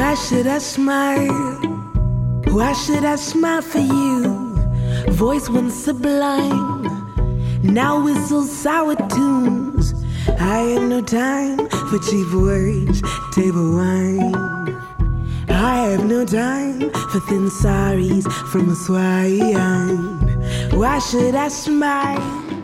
Why should I smile? Why should I smile for you? Voice once sublime, now whistle sour tunes. I have no time for cheap words, table wine. I have no time for thin saris from a swine. Why should I smile?